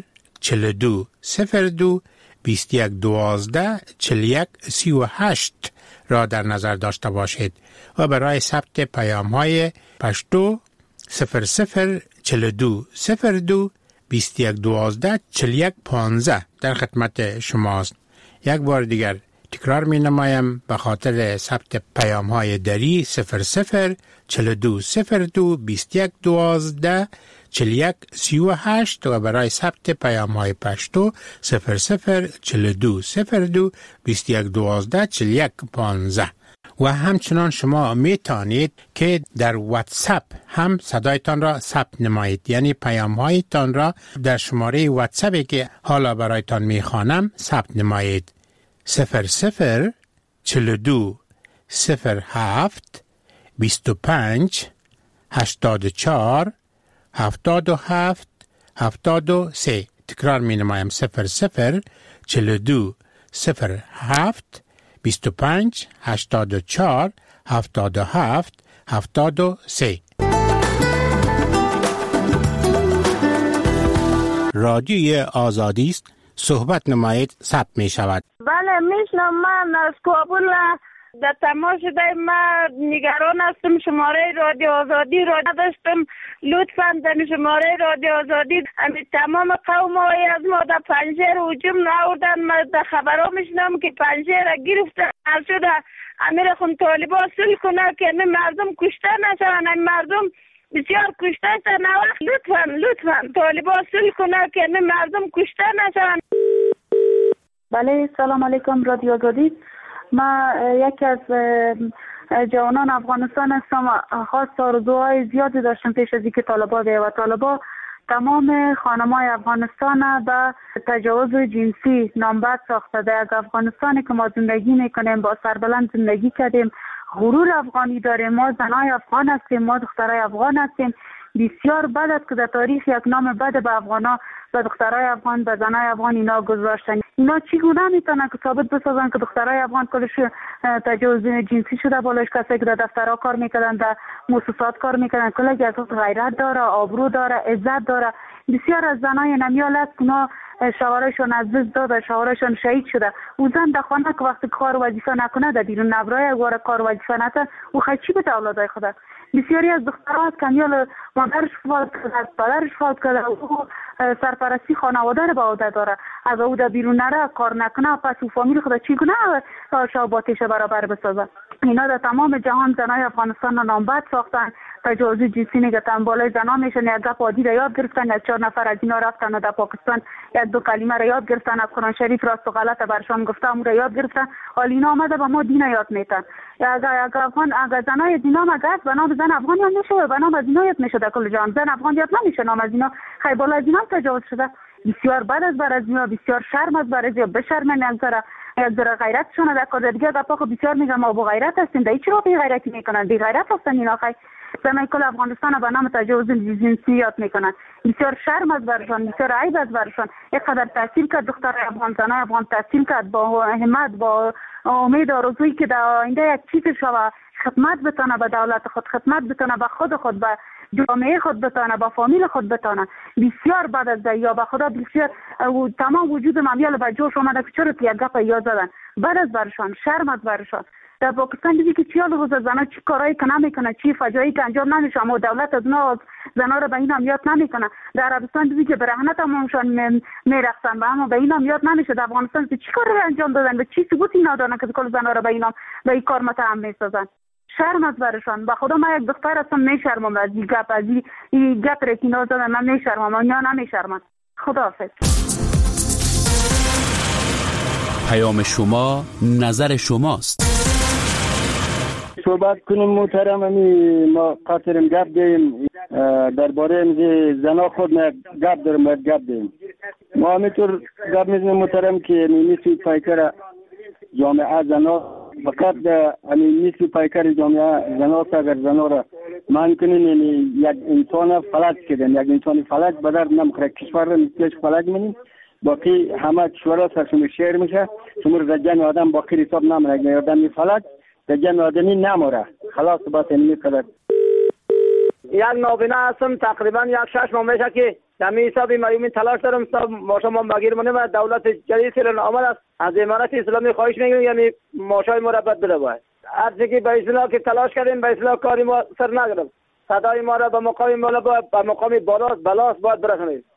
چهل و دو صفر دو بیست و یک دوازده چهل و یک سی و هشت را در نظر داشته باشید و برای ثبت پیام های پشتو صفر صفر چهل و دو صفر دو بیست و یک دوازده چهل و یک پانزده در خدمت شماست. یک بار دیگر تکرار می نمایم به خاطر ثبت پیام های دری صفر صفر چهل و دو صفر دو بیست و یک دوازده چهل و یک سی و هشت و برای ثبت پیام های پشتو صفر صفر چهل و دو صفر دو بیست و یک دوازده چهل و یک پانزده. و همچنان شما می توانید که در واتساپ هم صدایتان را ثبت نمایید، یعنی پیام هایتان را در شماره واتساپی که حالا برایتان می خوانم ثبت نمایید. صفر صفر چهل و دو صفر هفت بیست و پنج هشتاد و چهار هفتاد و هفت هفتاد و سه. تکرار می نمایم صفر صفر چهل و دو صفر هفت بیست و پنج هشتاد و چهار هفتاد و هفت هفتاد و سه. رادیوی آزادی است. صحبت نمایید ثبت می شود. بله میشنم. من از کابل در تماس شده. من نگران هستم. شماره رادیو آزادی را نداشتم. لطفاً در شماره رادیو آزادی تمام قوم های از ما در پنجشیر هجوم نهادن. من در خبرها میشنم که پنجشیر را گرفتن. شده امیر خون طالبا صلح کنه که مردم کشته نشوند. مردم بسیار کشته شدن. لطفاً لطفاً طالبا صلح کنه که مردم کشته نشوند. بله سلام علیکم رادیو آزادی. ما یکی از جوانان افغانستان هستم. خواست آرزوهای زیادی داشتم پیش از اینکه طالبا بیاید و طالبا تمام خانم‌های افغانستان به تجاوز جنسی نامبد ساخته. در افغانستانی که ما زندگی میکنیم با سربلند زندگی کردیم، غرور افغانی داریم، ما زنای افغان هستیم، ما دخترای افغان هستیم. بسیار بد است که در تاریخ یک نام بد به افغانا، به دخترای افغان، به زنای افغان اینا گذاشتن. اینا چگونه میتونن که ثابت بسازن که دخترای افغان کلش تجاوز جنسی شده؟ بالایش کسی که در دفترها کار میکردن، در مؤسسات کار میکردن، کلی از غیرت داره، آبرو داره، عزت داره. بسیار از زنای نمیال است اونا شوهرشون از دست داده، شوهرشون شهید شده. او زن در خانه که وقتی کار وظیفه نکنه، در بیرون نبرای اگه کار وظیفه نکنه، او خیلی به اولادای خود. بسیاری از دخترها که میال مادرش فوت کرده، پدرش فوت کرده، او سرپرستی خانواده رو به عهده داره. از او در بیرون نره، کار نکنه، پس او فامیل خود چگونه شاباتش برابر بسازه؟ اینا در تمام جهان زنای افغانستان رو نامبد ساختن. تجاوز جنسی میگتن، بالای زنا میشن. یک گپ عادی را یاد گرفتن. یک چهار نفر از اینا رفتن و در پاکستان یک دو کلمه را یاد گرفتن، از قرآن شریف راست و غلط برشان گفته امور را یاد گرفتن. حال اینا آمده به ما دین یاد میتن. اگر افغان اگر زنای دینا مگه به نام زن افغان یاد میشه، به نام از اینا یاد میشه. در کل جهان زن افغان یاد نمیشه، نام از اینا خیلی بالا از اینا تجاوز شده. بسیار بد است برای اینا، بسیار شرم است برای اینا. بشرمن نگذره. یک ذره غیرتشون در کار دیگه گپا خو بسیار میگم ما با غیرت هستیم. در چرا بی غیرتی میکنن؟ بی غیرت هستن اینا. خیلی زمین کل افغانستان به نام تجاوز جنسی یاد میکنن. بسیار شرم است برشان، بسیار عیب است برشان. یک قدر تحصیل کرد دختر افغان، زنای افغان تحصیل کرد با همت، با امید آرزویی که در آینده یک چیز شوه، خدمت بتونه به دولت خود، خدمت بتونه به خود خود، به جامعه خود بتونه، به فامیل خود بتونه. بسیار بعد از یا به خدا بسیار تمام وجود مامیال به جوش اومده که چرا یک گپ یاد زدن. بعد از برشان شرم از برشان. در پاکستان دیدی که چیال روز زنا چی کارایی که نمیکنه، چی فجایی که انجام نمیشه، اما دولت از اونا زنا رو به این هم یاد نمیکنه. در عربستان دیدی که برهنه تمامشان میرقصن، به اما به این هم یاد نمیشه. در افغانستان چی کاری انجام دادن و چی ثبوت اینا دادن که کل زنا رو به اینا به این کار متهم میسازن؟ شرم از برشان. به خدا من یک دختر هستم، میشرمم از این گپ، از این گپ رو که اینا زدن من میشرمم، اینا نمیشرمن. خداحافظ. پیام شما نظر شماست. صحبت کنیم محترم. امی ما قاطرم گپ دیم درباره امزی زنا خود ما گپ دارم باید گپ دیم. ما همینطور گپ میزنیم محترم که نیسی پایکر جامعه زنا فقط همین نیسی پایکر جامعه زنا است. اگر زنا را من کنیم یک انسان فلج کردن، یک انسان فلج بدر نمخره کشور را نیستیش فلج منیم، باقی همه کشور را سرشون شیر میشه. شمور در جمع آدم باقی حساب نمونه، اگر آدمی فلج در جمع آدمی نموره. خلاص بات اینمی قدر. یک نابینا هستم، تقریبا یک شش ماه میشه که همین حساب میومین تلاش دارم صاحب ما شما مگیر منم دولت جدید سرن آمد است از امارات اسلامی خواهش میکنیم یعنی ماشای ما را بدل باید هر چیزی به اصلاح که تلاش کردیم به اصلاح کاری ما سر نگرفت صدای ما را به مقام بالا به مقام بالا بلاس باید برسونید.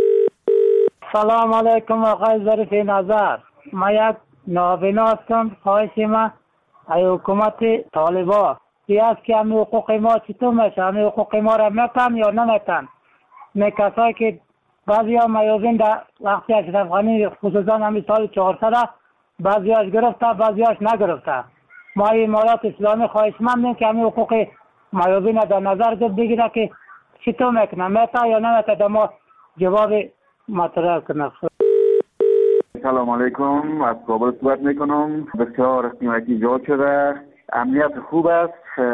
سلام علیکم آقای ظریف نظر. ما یک نابینا هستم. خواهش ما ای حکومت طالبان ای است که همین حقوق ما چطور میشه؟ همین حقوق ما را میتن یا نمیتن؟ می کسایی که بعضی ها میازین در وقتی اشرف غنی خصوصا همین سال چهارصد بعضی هاش گرفته بعضی هاش نگرفته. ما امارات اسلامی خواهش مندیم که همین حقوق میازین در نظر بگیره که چطور میکنه میتن یا نمیتن در ما جواب مطرح کنه. سلام علیکم، از کابل صحبت میکنم. بسیار قیمتی ایجاد شده، امنیت خوب است،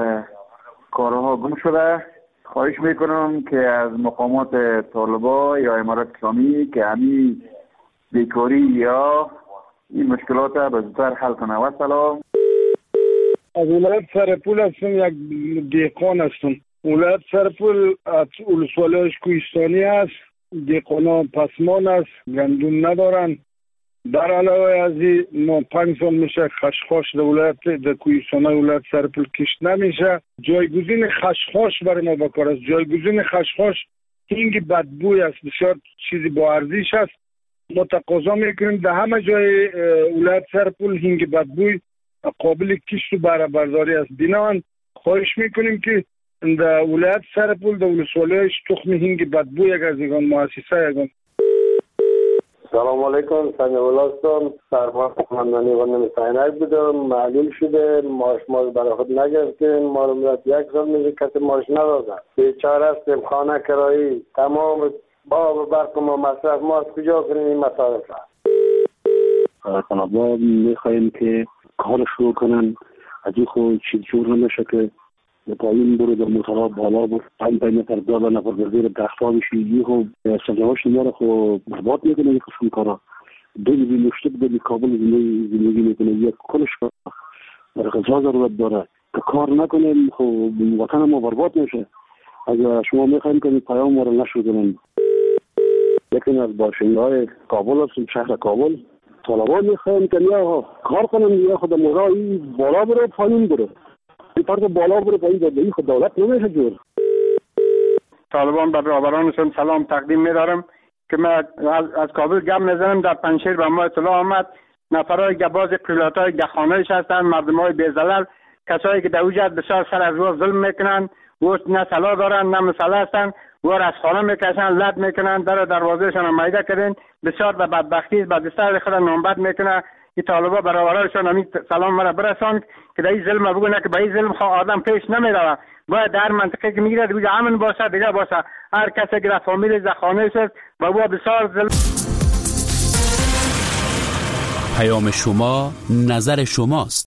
کارها گم شده. خواهش میکنم که از مقامات طالبان یا امارات اسلامی که همین بیکاری یا این مشکلات به زودتر حل کنه. و سلام. از ولایت سرپول هستم، یک دهقان هستم. ولایت سرپول از ولسوالیش کوهستانی است. دهقانا پسمان است، گندم ندارن. در علاوه از این ما پنج سال میشه خشخاش در ولایت در کوهستان ولایت سرپول کشت نمیشه. جایگزین خشخاش برای ما بکار است. جایگزین خشخاش هنگ بدبوی است، بسیار چیزی با ارزش است. ما تقاضا میکنیم در همه جای ولایت سرپول هنگ بدبوی قابل کشت و بهره برداری است. بنابراین خواهش میکنیم که در ولایت سرپول در ولسوالیش تخم هنگ بدبوی یک از یگان مؤسسه یگان. سلام علیکم، سنگ ولاستم سرمان خواندنی و نمیساینک بودم. معلول شده ماش ما برای خود نگرفتیم. ما رو میاد یک سال میشه کسی ماش ندادن. بیچاره هستیم، خانه کرایی تمام با برق ما مصرف ما از کجا کنیم این مسائل را. طلبا میخواییم که کار شروع کنن. از این خود چیز جور نمیشه که پایین برو در موتورها بالا بود پایین پایین نفر دالا نفر بردیر دخفا بشی یه خب سجاواش ما رو خب برباد میکنه یک قسم کارا. دو بی مشتق در کابل زندگی میکنه یک کلش در غذا ضرورت داره که کار نکنیم خب وطن ما برباد میشه. اگر شما میخوایم که پیام ما رو نشر کنیم. یکی از باشنده های کابل هستیم، شهر کابل. طالبان میخوایم که یا کار کنیم یا خود مرایی بالا بره پایین بره. این فرق بالا بره پایین بره. این خود دولت نمیشه جور. طالبان بر برادرانشون سلام تقدیم میدارم که من از, از کابل گم میزنم. در پنجشیر به ما اطلاع آمد نفرای گباز قیلاتای گخانهش هستند، مردمای بیزلل، کسایی که در وجود بسیار سر از روح ظلم میکنن و نه سلا دارن نه مسئله هستن و از خانه میکشن لد میکنن در دروازهشان رو میده کردن. بسیار به بدبختی به دستار خود نامبد میکنه. این طالبا برابرشان همین سلام مرا برساند که در این ظلم بگونه که به این ظلم خواه آدم پیش نمیره. باید در منطقه که میگیره دیگه امن باشه دیگه باشه. هر کسی که در فامیل زخانهش است و او بسیار ظلم. پیام شما نظر شماست.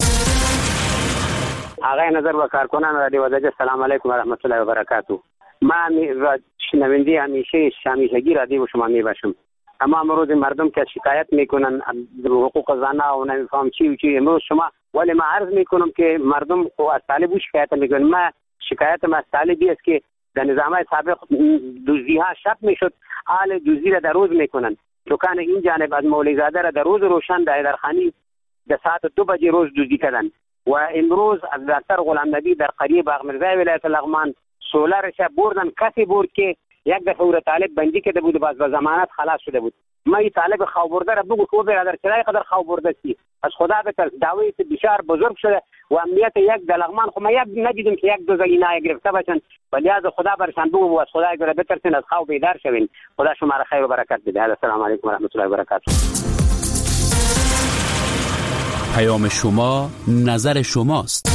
آقای نظر و کارکنان رادیو وزاج سلام علیکم و رحمت الله و برکاته. من شنونده همیشه همیشگی رادیو شما میباشم. اما امروز مردم که شکایت میکنن حقوق زنها و نمیفهم چی و چی، امروز شما ولی ما عرض میکنم که مردم از طالب شکایت میکنن. ما شکایت ما از طالبی است که در نظام سابق دزدی ها شب میشد، حال دزدی را در روز میکنن. دکان این جانب از مولوی زاده را در روز روشن در درخانی در ساعت دو بجه روز دزدی کردن و امروز از دکتر غلام نبی در قریه باغ مرزای ولایت لغمان سولارش بردن. کسی برد که یک دفعه او طالب بندی کرده بود و باز به ضمانت خلاص شده بود. ما این طالب خواب برده را بگو که برادر چرا قدر خواب برده سی از خدا بتر دعوی بسیار بزرگ شده و امنیت یک در لغمان خو ما یک ندیدیم که یک دو زلینا گرفته باشن، ولی از خدا برشان بگو و از خدا اگر بترسین از خواب بیدار شوین. خدا شما را خیر و برکت بده. السلام علیکم و رحمت الله و برکاته. پیام شما نظر شماست.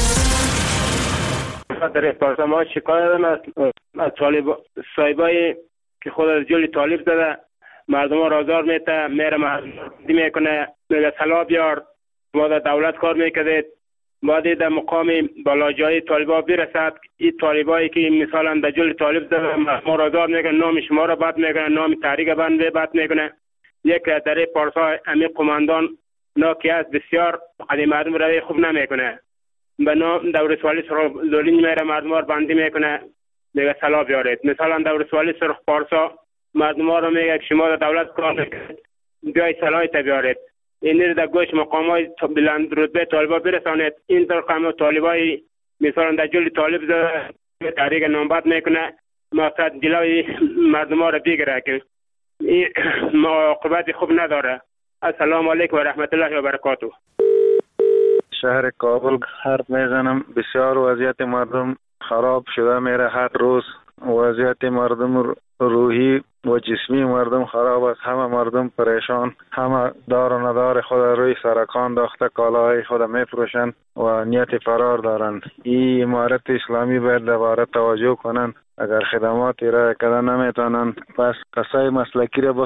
در احساس ما شکایت از طالب صاحبای که خود از جلی طالب زده مردم ها رازار میته میره مردم میکنه میگه سلا بیار ما در دولت کار میکردید ما در مقام بالاجای طالبا برسد. این طالبایی که مثلا در جلی طالب زده ما رازار میکنه، نام شما را بد میکنه، نام تحریک بنده بد میکنه. یک در پارسا امی قماندان ناکی است بسیار قدی مردم روی خوب نمیکنه. به نام دولت والی سرخ لولین میره مردم ها بندی میکنه میگه سلا بیارید. مثلا دولت والی سرخ پارسا مردم ها رو میگه که شما در دولت کار میکنید بیای صلاحیت بیارید، این رو در گوش مقام های بلند رتبه طالبا برسانید. این طور قام طالبای مثلا در جل طالب در تحریک نامبد میکنه، مقصد جلوی مردم ها رو بگیره که این عاقبت خوب نداره. السلام علیکم و رحمت الله و برکاته. شهر کابل حرف میزنم. بسیار وضعیت مردم خراب شده میره، هر روز وضعیت مردم روحی و جسمی مردم خراب است. همه مردم پریشان، همه دار و ندار خود روی سرکان داخته، کالاهای خود میفروشند و نیت فرار دارند. این امارت اسلامی باید دوباره توجه کنند. اگر خدمات ارائه کردن نمیتونن، پس قصه مسلکی را